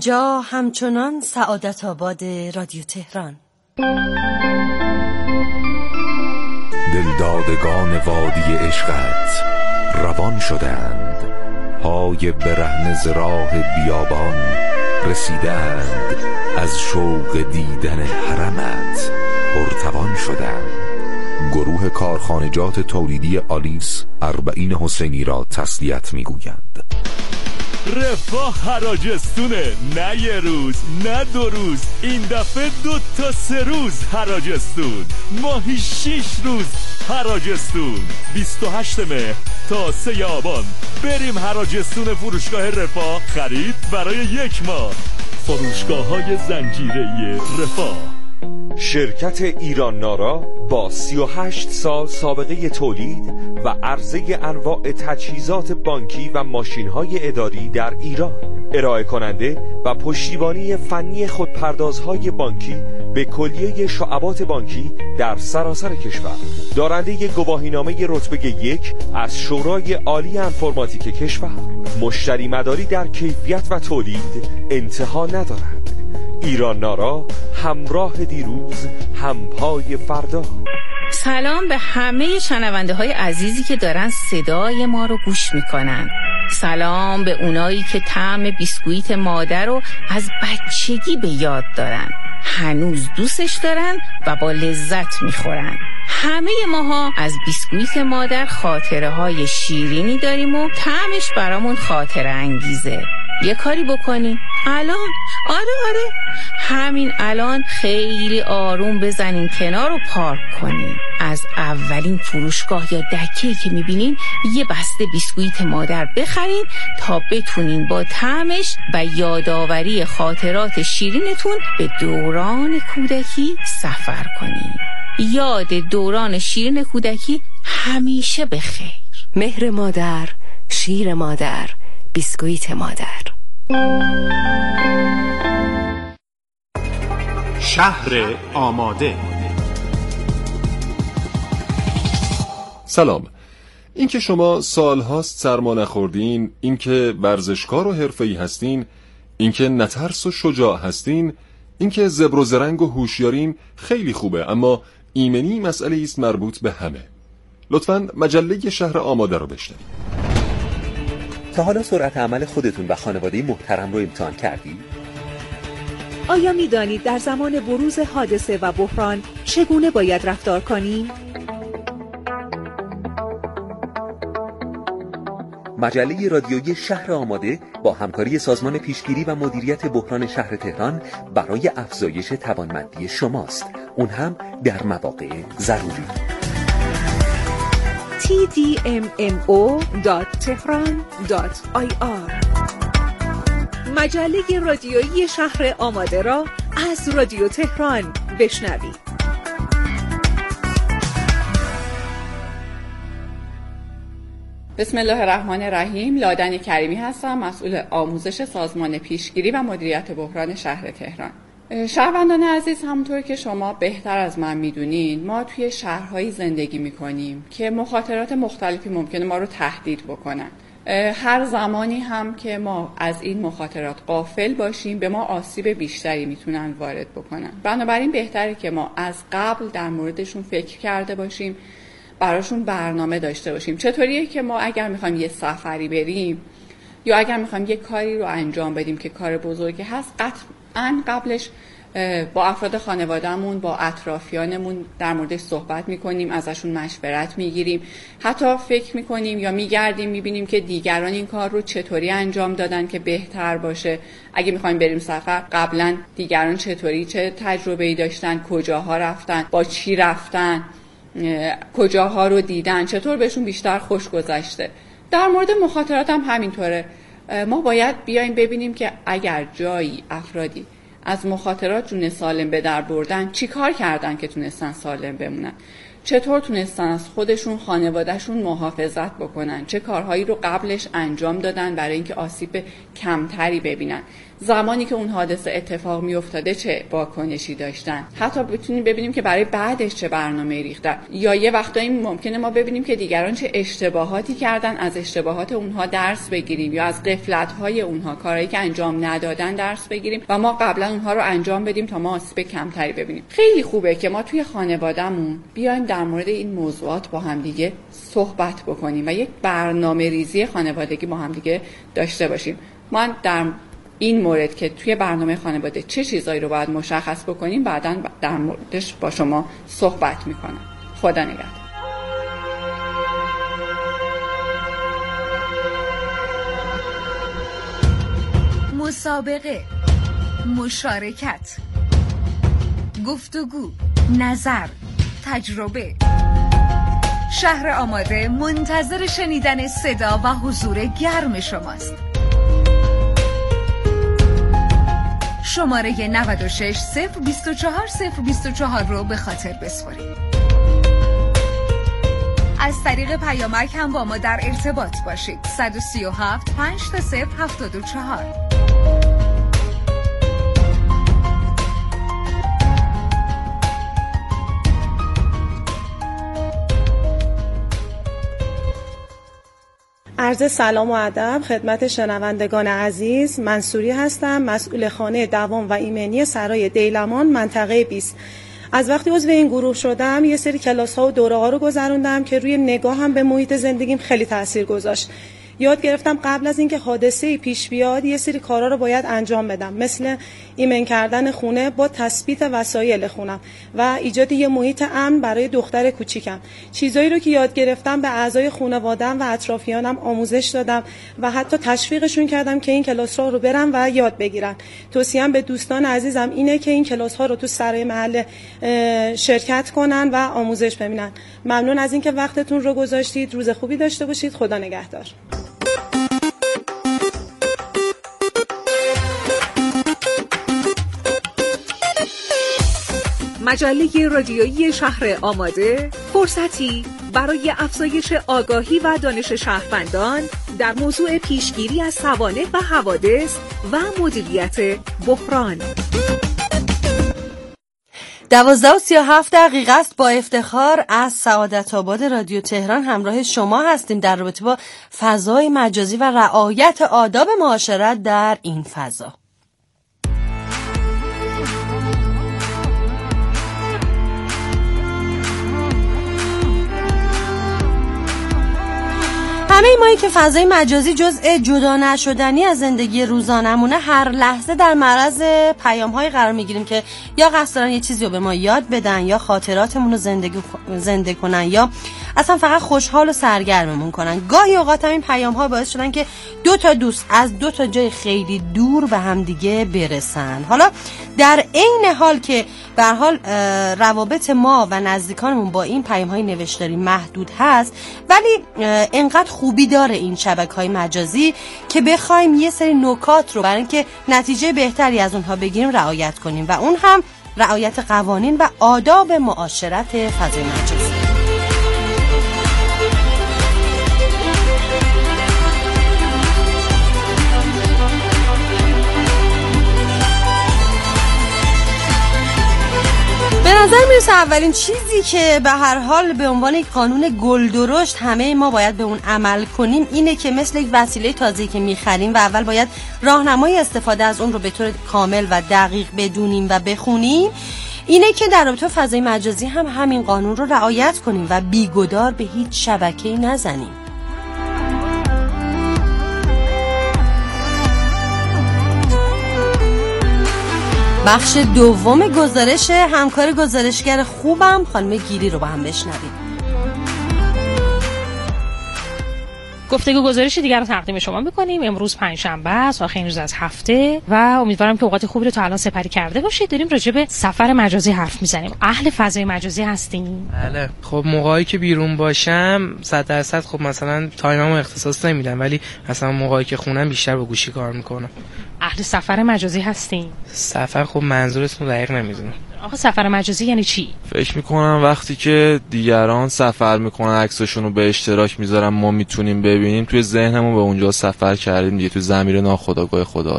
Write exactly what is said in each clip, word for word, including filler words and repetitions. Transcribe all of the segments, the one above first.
اینجا همچنان سعادت آباد رادیو تهران. دلدادگان وادی عشقت روان شدند، پای برهنه ز راه بیابان رسیدند، از شوق دیدن حرمت پرتوان شدند. گروه کارخانجات تولیدی آلیس اربعین حسینی را تسلیت میگویند. رفاه حراجستونه، نه یه روز نه دو روز، این دفعه دو تا سه روز حراجستون، ماهی شیش روز حراجستون. بیست و هشتم مهر تا سه آبان بریم حراجستون فروشگاه رفاه، خرید برای یک ماه. فروشگاه های زنجیره رفاه. شرکت ایران نارا با سی و هشت سال سابقه تولید و عرضه انواع تجهیزات بانکی و ماشین‌های اداری در ایران، ارائه کننده و پشتیبانی فنی خودپردازهای بانکی به کلیه شعبات بانکی در سراسر کشور، دارنده گواهینامه رتبه یک از شورای عالی انفرماتیک کشور، مشتری مداری در کیفیت و تولید انتها ندارد. ایران نارا، همراه دیروز، همپای فردا. سلام به همه شنونده های عزیزی که دارن صدای ما رو گوش میکنن. سلام به اونایی که طعم بیسکویت مادر رو از بچگی به یاد دارن، هنوز دوستش دارن و با لذت میخورن. همه ماها از بیسکویت مادر خاطره های شیرینی داریم و طعمش برامون خاطره انگیزه. یه کاری بکنی الان، آره آره همین الان خیلی آروم بزنین کنار و پارک کنین. از اولین فروشگاه یا دکه‌ای که میبینین یه بسته بیسکویت مادر بخرین تا بتونین با طعمش و یادآوری خاطرات شیرینتون به دوران کودکی سفر کنین. یاد دوران شیرین کودکی همیشه بخیر. مهر مادر، شیر مادر، بیسکویت مادر. شهر آماده. سلام. اینکه شما سالهاست سرما نخوردین، اینکه ورزشکار و حرفه‌ای هستین، اینکه نترس و شجاع هستین، اینکه زبر و زرنگ و هوشیارین خیلی خوبه، اما ایمنی مسئله است مربوط به همه. لطفاً مجله شهر آماده رو بشنوید. تا حالا سرعت عمل خودتون و خانواده محترم رو امتحان کردید؟ آیا می دانید در زمان بروز حادثه و بحران چگونه باید رفتار کنید؟ مجله رادیویی شهر آماده با همکاری سازمان پیشگیری و مدیریت بحران شهر تهران برای افزایش توانمندی شماست، اون هم در مواقع ضروری. تی دی ام ام او دات تهران دات آی آر مجله رادیویی شهر آماده را از رادیو تهران بشنوید. بسم الله الرحمن الرحیم. لادنی کریمی هستم، مسئول آموزش سازمان پیشگیری و مدیریت بحران شهر تهران. شهروندان عزیز، همونطور که شما بهتر از من میدونین، ما توی شهرهایی زندگی میکنیم که مخاطرات مختلفی ممکنه ما رو تهدید بکنن. هر زمانی هم که ما از این مخاطرات غافل باشیم به ما آسیب بیشتری میتونن وارد بکنن. بنابراین بهتره که ما از قبل در موردشون فکر کرده باشیم، براشون برنامه داشته باشیم. چطوریه که ما اگر میخوایم یه سفری بریم یا اگر میخوایم یه کاری رو انجام بدیم که کار بزرگی هست، قطعاً قبلش با افراد خانوادهمون، با اطرافیانمون در موردش صحبت میکنیم، ازشون مشورت میگیریم، حتی فکر میکنیم یا میگردیم میبینیم که دیگران این کار رو چطوری انجام دادن که بهتر باشه. اگه میخوایم بریم سفر، قبلا دیگران چطوری، چه تجربه‌ای داشتن، کجاها رفتن، با چی رفتن، کجاها رو دیدن، چطور بهشون بیشتر خوش گذشته. در مورد مخاطرات هم همینطوره. ما باید بیایم ببینیم که اگر جایی افرادی از مخاطرات جون سالم به در بردن، چی کار کردن که تونستن سالم بمونن، چطور تونستن از خودشون، خانوادهشون محافظت بکنن، چه کارهایی رو قبلش انجام دادن برای اینکه آسیب کمتری ببینن. زمانی که اون حادثه اتفاق میافتاده چه واکنشی داشتن، حتی بتونیم ببینیم که برای بعدش چه برنامه‌ای ریختن، یا یه وقتایی ممکنه ما ببینیم که دیگران چه اشتباهاتی کردن، از اشتباهات اونها درس بگیریم یا از غفلت‌های اونها، کارهایی که انجام ندادن درس بگیریم و ما قبلا اونها رو انجام بدیم تا ما آسیب کمتری ببینیم. خیلی خوبه که ما توی خانوادهمون بیایم در مورد این موضوعات با هم دیگه صحبت بکنیم و یک برنامه‌ریزی خانوادگی با هم دیگه داشته باشیم. ما در این مورد که توی برنامه خانواده چه چیزایی رو باید مشخص بکنیم بعداً در موردش با شما صحبت میکنم. خدا نگهدار. مسابقه، مشارکت، گفتگو، نظر، تجربه. شهر آماده منتظر شنیدن صدا و حضور گرم شماست. شماره نود و شش صفر بیست و چهار صفر بیست و چهار رو به خاطر بسپارید. از طریق پیامک هم با ما در ارتباط باشید. صد و سی و هفت پنج تا صفر هفتاد و چهار. عرض سلام و ادب خدمت شنوندگان عزیز. منصوری هستم، مسئول خانه دوام و ایمنی سرای دیلمان منطقه بیست. از وقتی عضو این گروه شدم یه سری کلاس ها و دوره ها رو گذروندم که روی نگاهم به محیط زندگیم خیلی تاثیر گذاشت. یاد گرفتم قبل از اینکه حادثه‌ای پیش بیاد یه سری کارا رو باید انجام بدم، مثل ایمن کردن خونه با تثبیت وسایل خونم و ایجاد یه محیط امن برای دختر کوچیکم. چیزایی رو که یاد گرفتم به اعضای خانواده‌ام و اطرافیانم آموزش دادم و حتی تشویقشون کردم که این کلاس‌ها رو برن و یاد بگیرن. توصیه‌ام به دوستان عزیزم اینه که این کلاس‌ها رو تو سرای محله شرکت کنن و آموزش ببینن. ممنون از اینکه وقتتون رو گذاشتید. روز خوبی داشته باشید. خدا نگهدار. مجله رادیویی شهر آماده، فرصتی برای افزایش آگاهی و دانش شهروندان در موضوع پیشگیری از سوانح و حوادث و مدیریت بحران. دوازده و سی و هفت دقیقه است. با افتخار از سعادت آباد رادیو تهران همراه شما هستیم در رابطه با فضای مجازی و رعایت آداب معاشرت در این فضا. همه مایی که فضای مجازی جزء جدا نشدنی از زندگی روزانمونه، هر لحظه در معرض پیام‌های قرار می‌گیریم که یا قصد دارن یه چیزی رو به ما یاد بدن، یا خاطراتمون رو زندگی زنده کنن، یا اصلا فقط خوشحال و سرگرممون کنن. گاهی اوقات هم این پیام‌ها باعث شدن که دو تا دوست از دو تا جای خیلی دور به هم دیگه برسن. حالا در عین حال که به هر حال روابط ما و نزدیکانمون با این پیام‌های نوشتاری محدود هست، ولی انقدر خوبی داره این شبکه‌های مجازی که بخوایم یه سری نکات رو برای اینکه نتیجه بهتری از اونها بگیریم رعایت کنیم و اون هم رعایت قوانین و آداب معاشرت فضای مجازی. به نظر میرسه اولین چیزی که به هر حال به عنوان یک قانون گلدرشت همه ما باید به اون عمل کنیم اینه که مثل یک وسیله تازه‌ای که میخریم و اول باید راهنمای استفاده از اون رو به طور کامل و دقیق بدونیم و بخونیم، اینه که در رابطه فضای مجازی هم همین قانون رو رعایت کنیم و بیگدار به هیچ شبکه‌ای نزنیم. بخش دوم گزارش همکار گزارشگر خوبم خانم گیری رو با هم بشنویم. گفتگو گزارش دیگر رو تقدیم شما می‌کنیم. امروز پنجشنبه است، آخرین روز از هفته و امیدوارم که اوقات خوبی رو تا الان سپری کرده باشید. داریم راجع به سفر مجازی حرف میزنیم. اهل فضای مجازی هستین؟ بله. خب موقعی که بیرون باشم صد درصد خب مثلا تایممو اختصاص نمیدم، ولی مثلا موقعی که خونم بیشتر با گوشی کار میکنم. اهل سفر مجازی هستین؟ سفر خب منظورتون دقیق نمیدونم. آخه سفر مجازی یعنی چی؟ فکر میکنم وقتی که دیگران سفر میکنن عکساشون رو به اشتراک میذارن ما میتونیم ببینیم، توی ذهنمون به اونجا سفر کردیم دیگه، توی ضمیر ناخودآگاه خود آدم.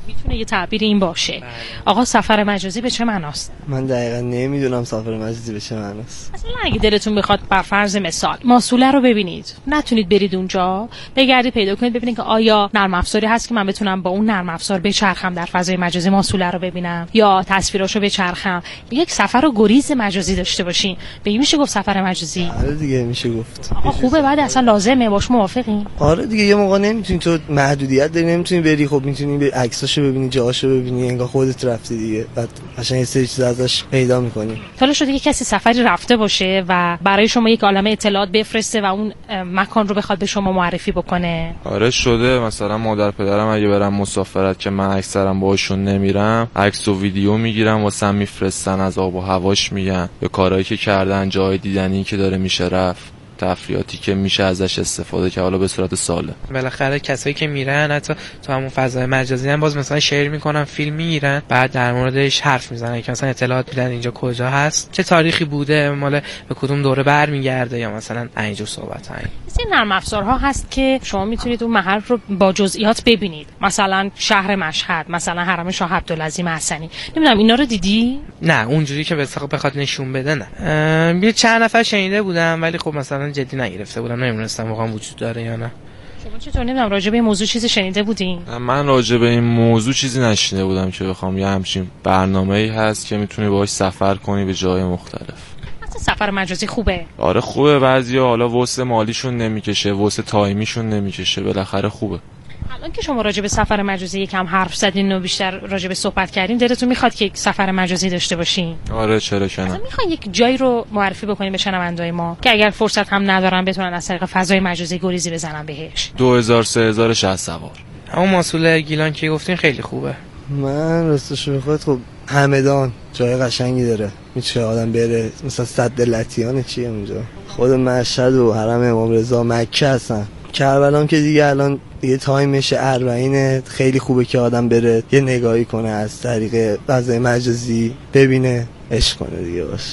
میتونه یه تعبیر این باشه. بله. آقا سفر مجازی به چه معناست؟ من دقیقاً نمیدونم سفر مجازی به چه معناست. مثلا اگه دلتون بخواد بر فرض مثال ماسوله رو ببینید، نتونید برید اونجا، بگردید پیدا کنید ببینید که آیا نرم افزاری هست که من بتونم با اون نرم افزار بچرخم در فضای مجازی ماسوله رو ببینم یا تصویراشو بچرخم. یک سفر و گریز مجازی داشته باشین. به این میشه گفت سفر مجازی؟ آره دیگه میشه گفت. آقا خوبه، بعد اصلا لازمه، باش موافقین؟ آره دیگه، یه موقع نمیتونی، تو محدودیت داری نمیتونی بری، خب میتونی به عکساشو ببینی، جاهاشو ببینی، انگار خودت رفتی دیگه، بعد قشنگ یه سری چیزا ازش پیدا میکنی. حالا شده که کسی سفری رفته باشه و برای شما یک عالمه اطلاعات بفرسته و اون مکان رو بخواد به شما معرفی بکنه؟ آره شده، مثلا مادر پدرم اگه برم مسافرت که من اکثرا باهاشون نمیرم، عکس و ویدیو میگیرم واسم میفرستن، از آب و هواش میگن، یا کارهایی که کردن، جای دیدنی که داره میشه رفت، تفریحاتی که میشه ازش استفاده که حالا به صورت ساله. بالاخره کسایی که میرن حتی تو همون فضای مجازی هم باز مثلا شیر میکنن، فیلم میگیرن، بعد در موردش حرف میزنن که مثلا اطلاعات میدن اینجا کجا هست، چه تاریخی بوده، مال به کدوم دوره برمیگرده، یا مثلا اینجور صحبت های. این نرم افزارها هست که شما میتونید اون محل رو با جزئیات ببینید، مثلا شهر مشهد، مثلا حرم شاه عبدالعظیم حسنی. نمیدونم اینا رو دیدی؟ نه اونجوری که بخواد نشون بده نه. یه چند نفر شنیده بودم ولی خب مثلا جدی نگرفته بودم، نمیدونستم واقعا وجود داره یا نه. شما چطور؟ نمیدونم راجع به این موضوع چیزی شنیده بودین؟ من راجع به این موضوع چیزی نشنیده بودم که بخوام یه همچین برنامه‌ای هست که میتونی باهاش سفر کنی به جای مختلف. سفر مجازی خوبه؟ آره خوبه، بعضیا حالا وسع مالیشون نمیکشه، وسع تایمیشون نمیکشه، بالاخره خوبه. الان که شما راجع به سفر مجازی یکم حرف زدین و بیشتر راجع به صحبت کردین، دلتون میخواد که یک سفر مجازی داشته باشین؟ آره چرا که نه. میخوان یک جایی رو معرفی بکنیم به شنونده‌های ما که اگر فرصت هم ندارن بتونن از طریق فضای مجازی گریزی بزنن بهش. دو هزار سه هزار شصت سوار. همون ماسوله گیلان که گفتین خیلی خوبه. من راستش بخواد خب همدان جای قشنگی داره، میشه آدم بره، مثلا سد لطیان چیه اونجا، خود مشهد و حرم امام رضا، مکه هستن، کربلا که دیگه الان دیگه تایمش اربعینه، خیلی خوبه که آدم بره یه نگاهی کنه از طریق فضای مجازی، ببینه، عشق کنه دیگه باشه.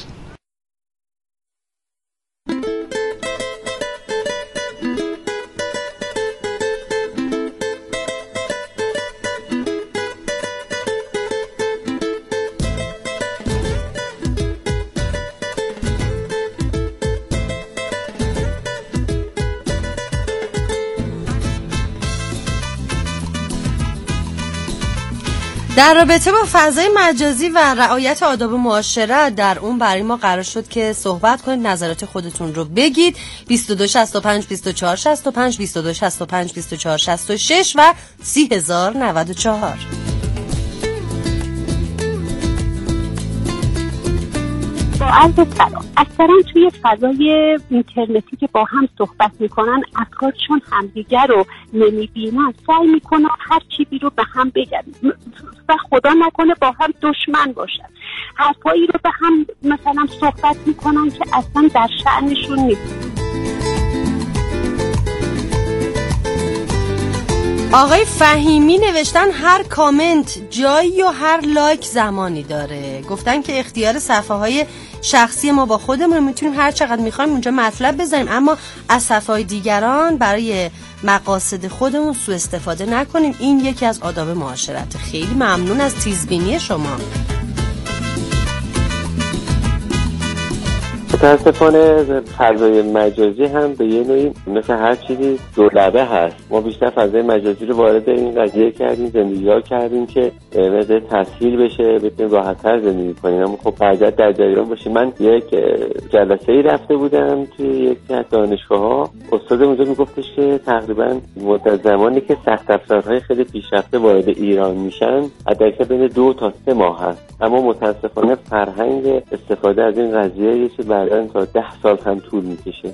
در رابطه با فضای مجازی و رعایت آداب معاشرت در اون برای ما قرار شد که صحبت کنید، نظرات خودتون رو بگید. بیست و دو شصت و پنج بیست و چهار شصت و پنج بیست و دو شصت و پنج بیست و چهار شصت و شش و سی هزار و نود و چهار. با عرض سلام. اکثرا توی فضای اینترنتی که با هم صحبت میکنن، افرادشون همدیگر رو نمیبینن، سعی میکنن هر چیزی رو به هم بگن و خدا نکنه با هم دشمن باشن، حرفایی رو به هم مثلا صحبت میکنن که اصلا در شأنشون نیست. آقای فهیمی نوشتن هر کامنت جایی و هر لایک زمانی داره. گفتن که اختیار صفحه های شخصی ما با خودمون میتونیم هر چقدر میخوایم اونجا مطلب بذاریم، اما از صفحه های دیگران برای مقاصد خودمون سوء استفاده نکنیم. این یکی از آداب معاشرت. خیلی ممنون از تیزبینی شما. متاسفانه فضای مجازی هم به یه نوعی مثل هر چیزی دولبه هست. ما بیشتر فضای مجازی رو وارد این قضیه کردیم، زندگی‌ها کردیم که مثل تسهیل بشه، بتونیم راحت‌تر زندگی کنیم. اما خب باید در جریان باشیم. من یک جلسه‌ای رفته بودم توی یک از دانشگاه‌ها، استاد اونجا میگفتش که تقریبا مدت زمانی که سخت افزارهای خیلی پیشرفته وارد ایران میشن حداقل بین دو تا سه ماه هست، اما متاسفانه فرهنگ استفاده از این قضیه یه چیز بعداً تا ده سال هم طول میکشه.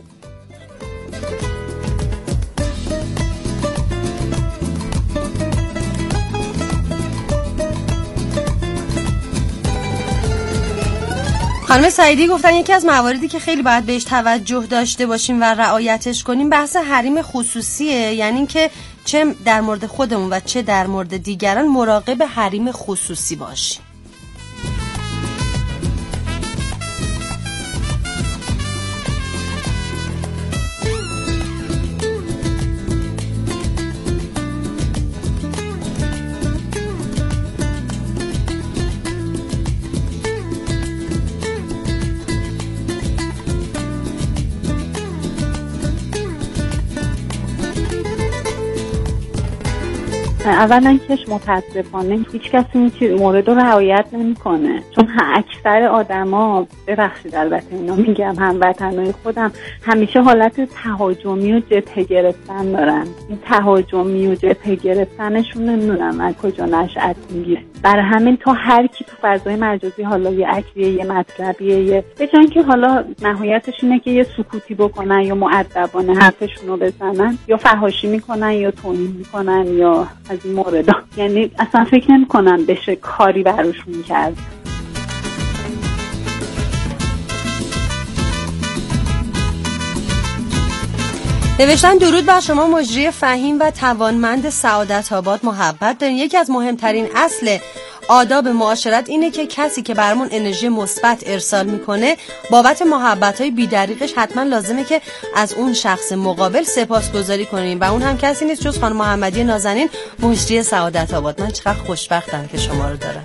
خانم سعیدی گفتن یکی از مواردی که خیلی باید بهش توجه داشته باشیم و رعایتش کنیم بحث حریم خصوصیه، یعنی که چه در مورد خودمون و چه در مورد دیگران مراقب حریم خصوصی باشیم. اولا که متاسفانه هیچ کسی این مورد رو رعایت نمیکنه، چون اکثر آدما، ببخشید البته اینا میگم، هموطنای خودم همیشه حالت تهاجمی و جبهه گرفتن دارن. این تهاجمی و جبهه گرفتنشون نمیدونم از کجا نشأت میگیره. برای همین تا هر کی تو فضای مجازی حالا یه عکسیه، یه مطلبیه، یه بجن که حالا نهایتش اینه که یه سکوتی بکنن یا مؤدبانه حرفشون رو بزنن، یا فحاشی میکنن یا توهین میکنن یا از این موردا. یعنی اصلا فکر نمی‌کنم بشه کاری براشون کرد. نوشتن درود بر شما مجری فهیم و توانمند سعادت آباد، محبت دارین. یکی از مهمترین اصل آداب معاشرت اینه که کسی که برامون انرژی مثبت ارسال میکنه بابت محبت‌های بی‌دریغش حتما لازمه که از اون شخص مقابل سپاسگزاری کنیم و اون هم کسی نیست جز خانم محمدی نازنین، مجری سعادت آباد. من چقدر خوشبختم که شما رو دارم.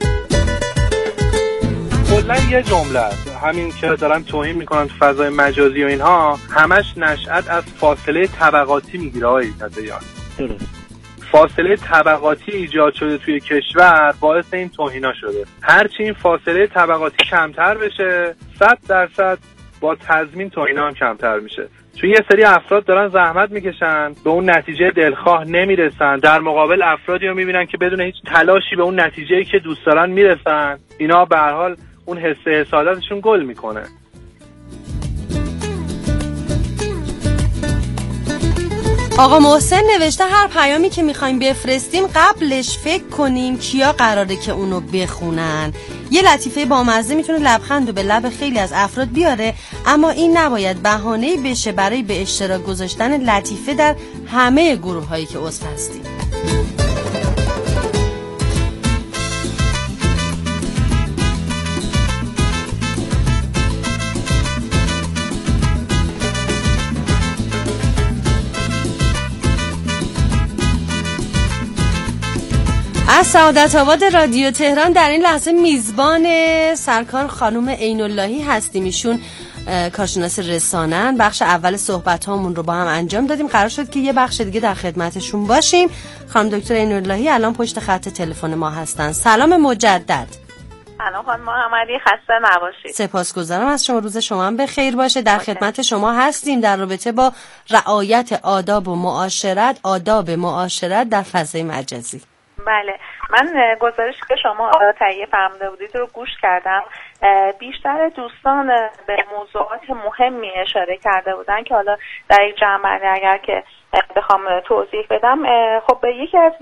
کلا یه جمله همین که دارن توهین میکنن تو فضای مجازی و اینها، همش نشأت از فاصله طبقاتی میگیره. آقای تدیان درست، فاصله طبقاتی ایجاد شده توی کشور، باعث این توهینا شده. هرچی این فاصله طبقاتی کمتر بشه، صد درصد با تضمین توهینا هم کمتر میشه. چون یه سری افراد دارن زحمت میکشن، به اون نتیجه دلخواه نمیرسن، در مقابل افرادی رو میبینن که بدون هیچ تلاشی به اون نتیجه‌ای که دوست دارن میرسن. اینا به هر حال اون حس حسادتشون گل میکنه. آقا محسن نوشته هر پیامی که میخوایم بفرستیم قبلش فکر کنیم کیا قراره که اونو بخونن. یه لطیفه بامزه میتونه لبخندو به لب خیلی از افراد بیاره، اما این نباید بهانه‌ای بشه برای به اشتراک گذاشتن لطیفه در همه گروه‌هایی که عضو هستیم. از سعادت آباد رادیو تهران در این لحظه میزبان سرکار خانم عین اللهی هستیم. ایشون کارشناس رسانه‌اند. بخش اول صحبت هامون رو با هم انجام دادیم، قرار شد که یه بخش دیگه در خدمتشون باشیم. خانم دکتر عین اللهی الان پشت خط تلفن ما هستن. سلام مجدد. سلام خانم محمدی، خسته نباشید. سپاسگزارم از شما، روز شما هم بخیر باشه. در خدمت شما هستیم در رابطه با رعایت آداب و معاشرت، آداب معاشرت در فضای مجازی. بله، من گزارشی که شما تهیه فرموده بودید رو گوش کردم. بیشتر دوستان به موضوعات مهمی اشاره کرده بودن که حالا در یک جمع اگر که بخوام توضیح بدم، خب یکی از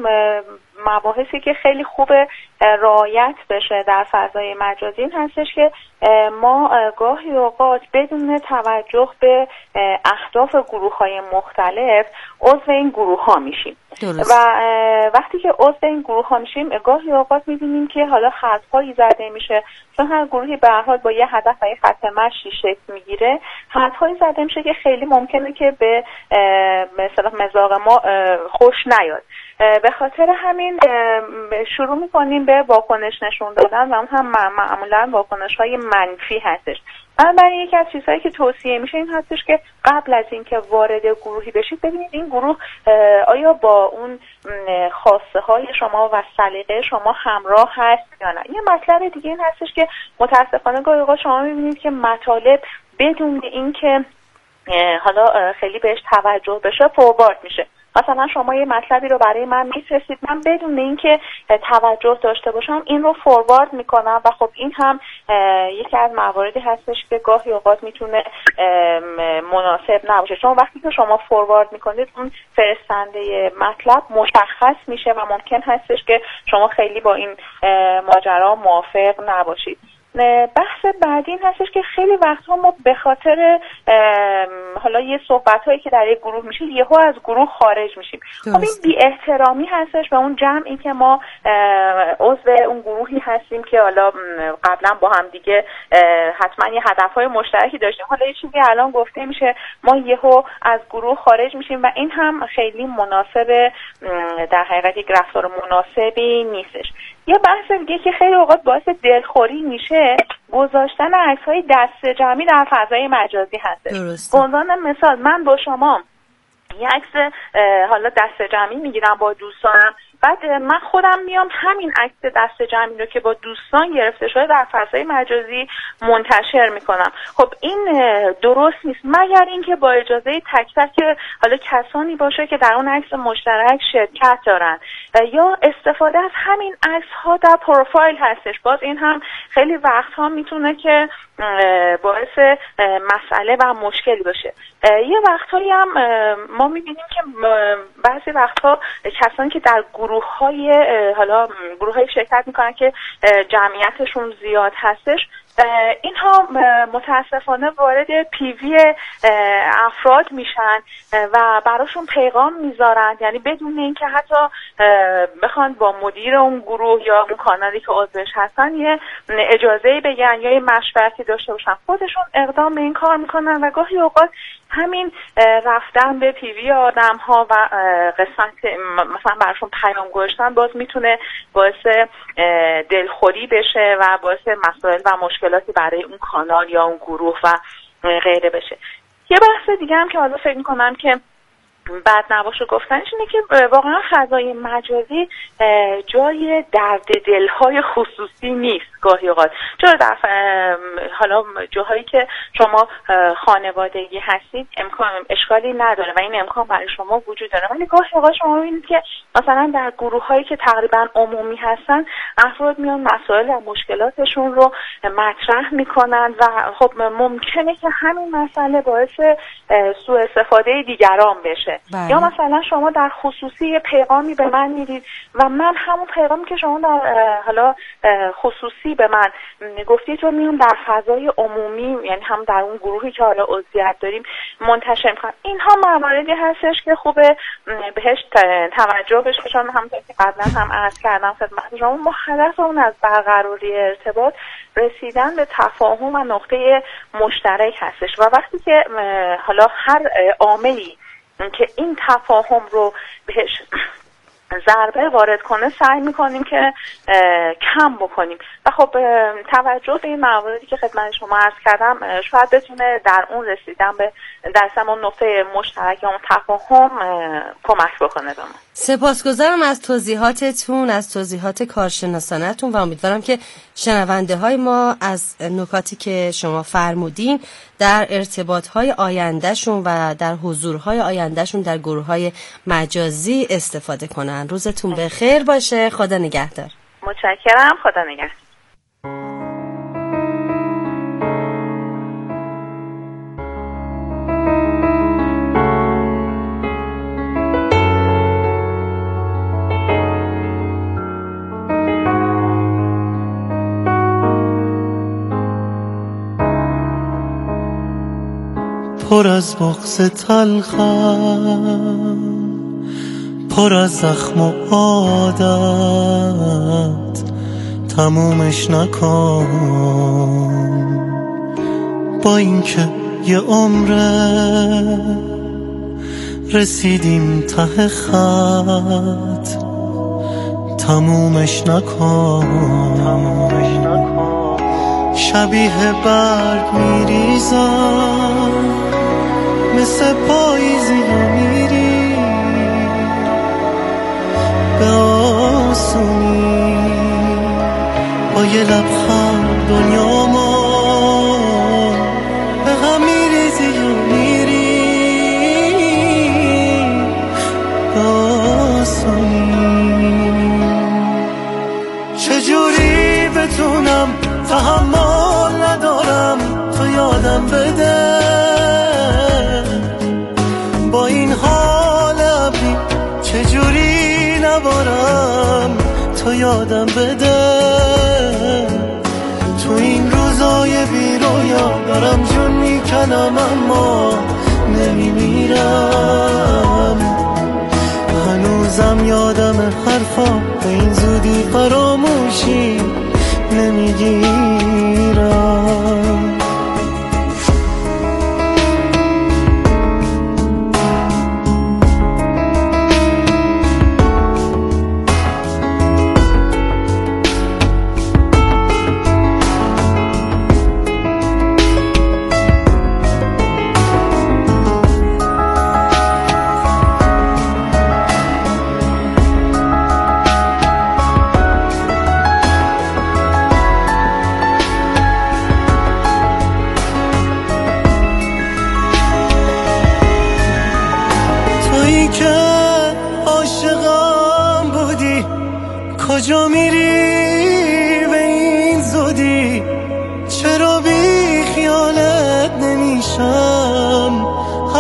مباحثی که خیلی خوبه رعایت بشه در فضای مجازی این هستش که ما گاهی اوقات بدون توجه به اهداف گروه‌های مختلف عضو این گروه‌ها میشیم. درست. و وقتی که عضو این گروه‌ها میشیم گاهی اوقات می‌بینیم که حالا خط‌هایی زده میشه، چون هر گروهی به هر حال با یه هدف و یه خط مشی شکل میگیره، خط‌هایی زده میشه که خیلی ممکنه که به مثلا مذاق ما خوش نیاد. به خاطر همین شروع میکنیم به واکنش نشون دادن و اون هم معمولا واکنش های منفی هستش. بنابراین یکی از چیزهایی که توصیه میشه این هستش که قبل از اینکه وارد گروهی بشید ببینید این گروه آیا با اون خواسته های شما و سلیقه شما همراه هست یا نه. یه مطلب دیگه این هستش که متاسفانه گاهی اوقات شما میبینید که مطالب بدون اینکه حالا خیلی بهش توجه بشه فوروارد میشه. مثلا شما یه مطلبی رو برای من میفرستید، من بدون اینکه توجه داشته باشم این رو فوروارد میکنم و خب این هم یکی از مواردی هستش که گاهی اوقات میتونه مناسب نباشه، چون وقتی که شما فوروارد میکنید اون فرستنده مطلب مشخص میشه و ممکن هستش که شما خیلی با این ماجرا موافق نباشید. بحث بعدی این هستش که خیلی وقتها ما به خاطر حالا یه صحبت‌هایی که در یک گروه میشه یهو از گروه خارج میشیم. خب این بی احترامی هستش به اون جمعی که ما عضو اون گروهی هستیم که حالا قبلا با هم دیگه حتما یه هدف‌های مشترکی داشتیم. حالا یه چیزی الان گفته میشه ما یهو از گروه خارج میشیم و این هم خیلی مناسب، در حقیقت یک رفتار مناسبی نیستش. یه بحث دیگه که خیلی اوقات باعث دلخوری میشه گذاشتن عکس‌های دست جمعی در فضای مجازی هست. به عنوان مثال من با شما یه عکس حالا دست جمعی میگیرم با دوستانم بعد من خودم میام همین عکس دست جمعی رو که با دوستان گرفته شده در فضای مجازی منتشر میکنم. خب این درست نیست مگر اینکه با اجازه تک تک حالا کسانی باشه که در اون عکس مشترک شرکت دارن یا استفاده از همین عکس ها در پروفایل هستش. باز این هم خیلی وقتها میتونه که باعث مسئله و مشکلی باشه. یه وقتهایی هم ما میبینیم که بعضی وقتها کسانی که در گروه های حالا گروه های شرکت میکنن که جمعیتشون زیاد هستش، اینها متاسفانه وارد پیوی افراد میشن و براشون پیغام میذارن، یعنی بدون اینکه حتی بخوان با مدیر اون گروه یا اون کانالی که عضوش هستن یه اجازه بگن یا یه مشورتی داشته باشن، خودشون اقدام به این کار میکنن و گاهی اوقات همین رفتن به پیوی آدم ها و قسمت مثلا براشون پیام گذاشتن باز میتونه باعث دلخوری بشه و باعث مسائل و مشکلاتی برای اون کانال یا اون گروه و غیره بشه. یه بحث دیگه هم که حالا فکر میکنم که بعد نباشه گفتنش اینه که واقعا فضای مجازی جای درد دلهای خصوصی نیست. گاهی اوقات چرا در حالا جاهایی که شما خانوادگی هستید امکان اشکالی نداره و این امکان برای شما وجود داره، ولی گاهی اوقات شما می‌بینید که مثلا در گروه‌هایی که تقریبا عمومی هستن افراد میان مسائل و مشکلاتشون رو مطرح میکنن و خب ممکنه که همین مسئله باعث سوء استفاده دیگران بشه. بله. یا مثلا شما در خصوصی پیغامی به من میدید و من همون پیغامی که شما در حالا خصوصی به من گفتید رو میام در فضای عمومی، یعنی هم در اون گروهی که حالا عضویت داریم منتشر میکنم. اینها مواردی هستش که خوبه بهش توجه بشه، چون همونطور که قبلا هم عرض کردم خدمت شما ما هدف اون از برقراری ارتباط رسیدن به تفاهم و نقطه مشترک هستش و وقتی که حالا هر عاملی که این تفاهم رو بهش ضربه وارد کنه سعی میکنیم که کم بکنیم و خب توجه به این مواردی که خدمت شما عرض کردم شاید بتونه در اون رسیدن به در اون نقطه مشترک اون تفاهم کمک بکنه به ما. سپاسگزارم از توضیحاتتون، از توضیحات کارشناسانتون و امیدوارم که شنونده های ما از نکاتی که شما فرمودین در ارتباط های آیندهشون و در حضورهای آیندهشون در گروه های مجازی استفاده کنن. روزتون بخیر باشه. خدا نگهدار. متشکرم. خدا نگهدار. پر از بغض تلخم، پر از زخم و عادت، تمومش نکن با اینکه یه عمره رسیدیم ته خط، تمومش نکن شبیه برگ میریزم مثل پاییزی ها میری به آسونی با یه لبخند دنیا ما به هم میریزی و میری به آسونی. چجوری بتونم تحمل ندارم تو یادم بده با این حال ابری، چجوری نبارم تو یادم بده تو این روزای بی رویا دارم جون میکنم اما نمیمیرم، هنوزم یادم حرفا به این زودی فراموشی نمیگیرم.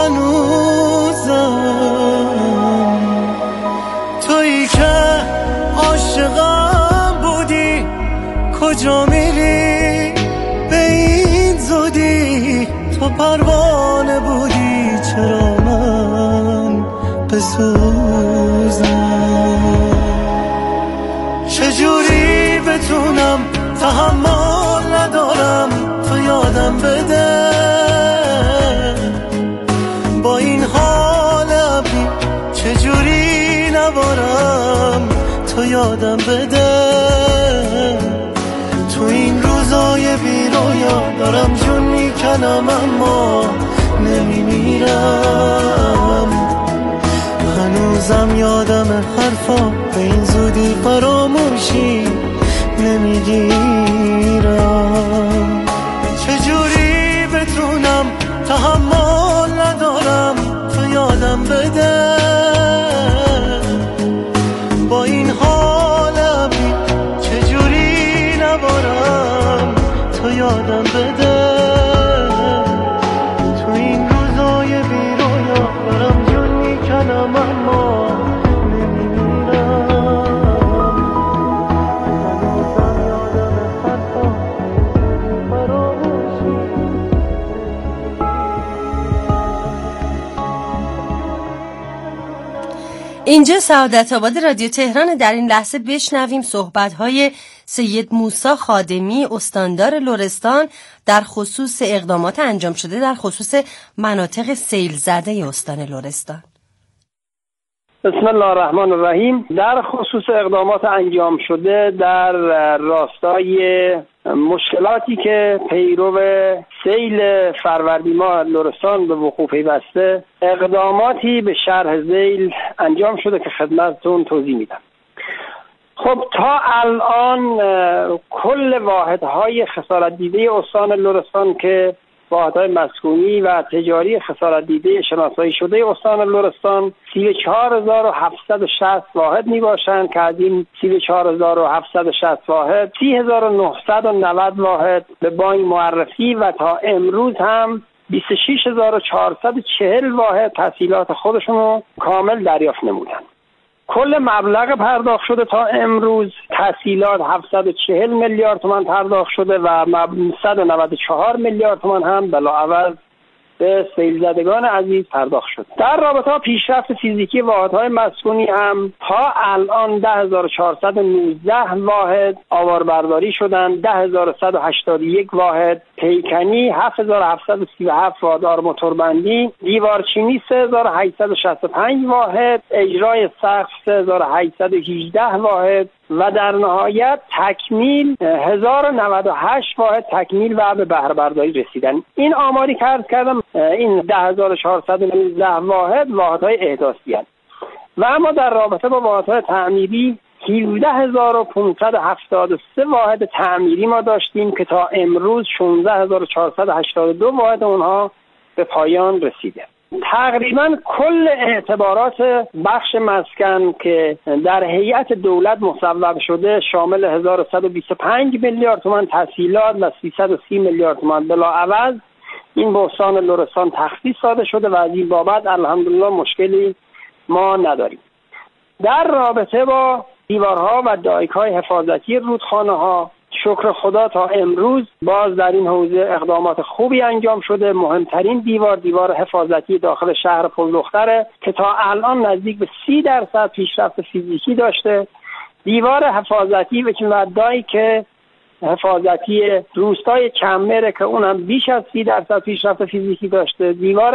هنوزم تویی که عاشقم بودی کجا میری به این زودی تو پروانه بودی چرا من بسوزم چجوری بتونم تحمل ندارم تو یادم بده با این حال ابری چجوری نبارم تو یادم بده تو این روزای بیرویا دارم جون میکنم اما نمیمیرم هنوزم یادم حرفا به این زودی فراموشی نمیگیرم چجوری بتونم تحمل ندارم تو یادم بده با این حالمی چجوری نبارم تو یادم بده تو این روزای بیرویا دارم جون میکنم اما اینجا سعادت آباد رادیو تهران. در این لحظه بشنویم صحبت‌های سید موسی خادمی استاندار لرستان در خصوص اقدامات انجام شده در خصوص مناطق سیل زده استان لرستان. بسم الله الرحمن الرحیم. در خصوص اقدامات انجام شده در راستای مشکلاتی که پیرو سیل فروردین ماه لرستان به وقوع پیوسته اقداماتی به شرح ذیل انجام شده که خدمتتون توضیح میدم. خب تا الان کل واحدهای خسارت دیده استان لرستان که واحدهای مسکونی و تجاری خسارت دیده شناسایی شده استان لرستان سی و چهار هزار و هفتصد و شصت واحد می باشند که از این سی و چهار هزار و هفتصد و شصت واحد سی هزار و نهصد و نود واحد به بانک معرفی و تا امروز هم بیست و شش هزار و چهارصد و چهل واحد تحصیلات خودشون رو کامل دریافت نمودند. کل مبلغ پرداخت شده تا امروز تحصیلات هفتصد و چهل میلیارد تومان پرداخت شده و صد و نود و چهار میلیارد تومان هم بلاعوض به سیل زدگان عزیز پرداخت شده. در رابطه با پیشرفت فیزیکی واحدهای مسکونی هم تا الان ده هزار و چهارصد و نوزده واحد آواربرداری شدن، ده هزار و صد و هشتاد و یک واحد پیکنی، هفت هزار و هفتصد و سی و هفت واحد آرماتوربندی، دیوارچینی سه هزار و هشتصد و شصت و پنج واحد، اجرای سقف سه هزار و هشتصد و هجده واحد و در نهایت تکمیل هزار و نود و هشت واحد تکمیل و به بهره برداری رسیدن. این آماری که عرض کردم این ده هزار و چهارصد و نوزده واحد واحدهای احداثی هستند. و اما در رابطه با واحدهای تعمیری هفده هزار و پانصد و هفتاد و سه واحد تعمیری ما داشتیم که تا امروز شانزده هزار و چهارصد و هشتاد و دو واحد اونها به پایان رسیده. تقریبا کل اعتبارات بخش مسکن که در هیئت دولت مصوب شده شامل هزار و صد و بیست و پنج میلیارد تومان تسهیلات و سیصد و سی میلیارد تومان بلاعوض این به استان لرستان تخصیص داده شده و از این بابت الحمدلله مشکلی ما نداریم. در رابطه با دیوارها و دایک‌های حفاظتی رودخانه‌ها شکر خدا تا امروز باز در این حوزه اقدامات خوبی انجام شده. مهمترین دیوار دیوار حفاظتی داخل شهر پلدختره که تا الان نزدیک به سی درصد پیشرفت فیزیکی داشته. دیوار حفاظتی و دایک حفاظتی روستای کمره که اونم بیش از سی درصد پیشرفت فیزیکی داشته. دیوار